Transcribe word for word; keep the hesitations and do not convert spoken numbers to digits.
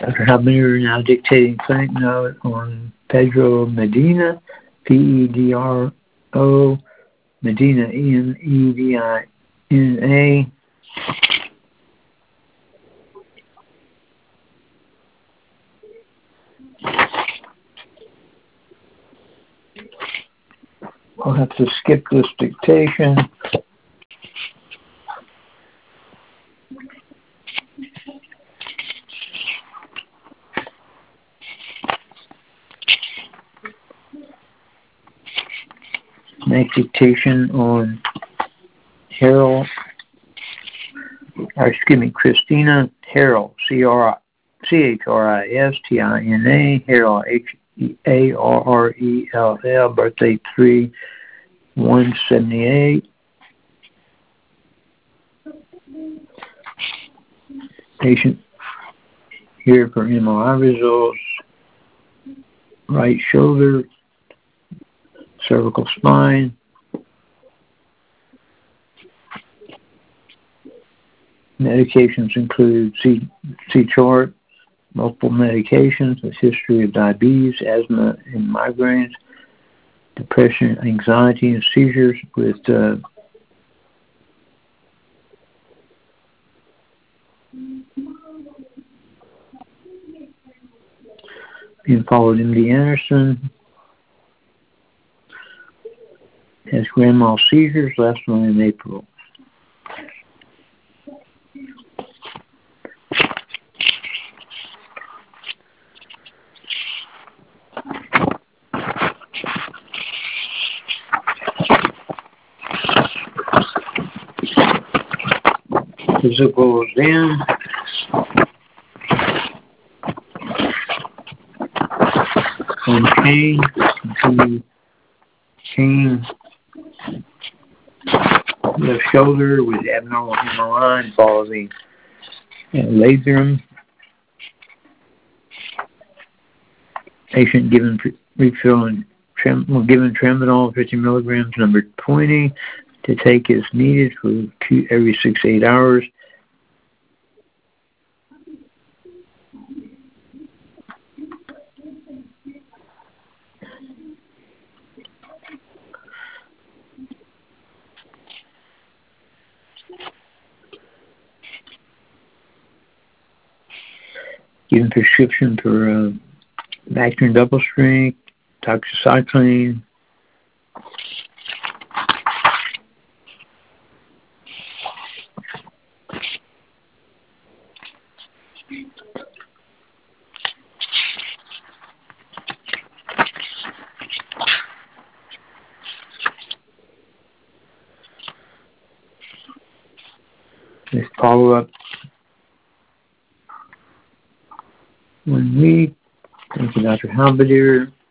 Doctor Habener now dictating clinic note on Pedro Medina, P E D R O, Medina, E M E D I N A. I'll have to skip this dictation. Make dictation on Harold, or excuse me, Christina Harold, C R C H R I S T I N A, Harold, H A R R E L L, birthday three one seventy-eight. Patient here for M R I results, right shoulder, cervical spine. Medications include C, C chart, multiple medications, a history of diabetes, asthma, and migraines, depression, anxiety, and seizures with uh, being followed M D Anderson. Has grand mal seizures, last one in April. Physical exam. On pain, continue pain. Left shoulder with abnormal M R I involving uh, laser. Patient given refill and trem, well, given tramadol fifty milligrams, number twenty, to take as needed for two, every six to eight hours. Given prescription for uh, Bactrim double strength, doxycycline. This follow-up one week. Thank you, Doctor Halberdier.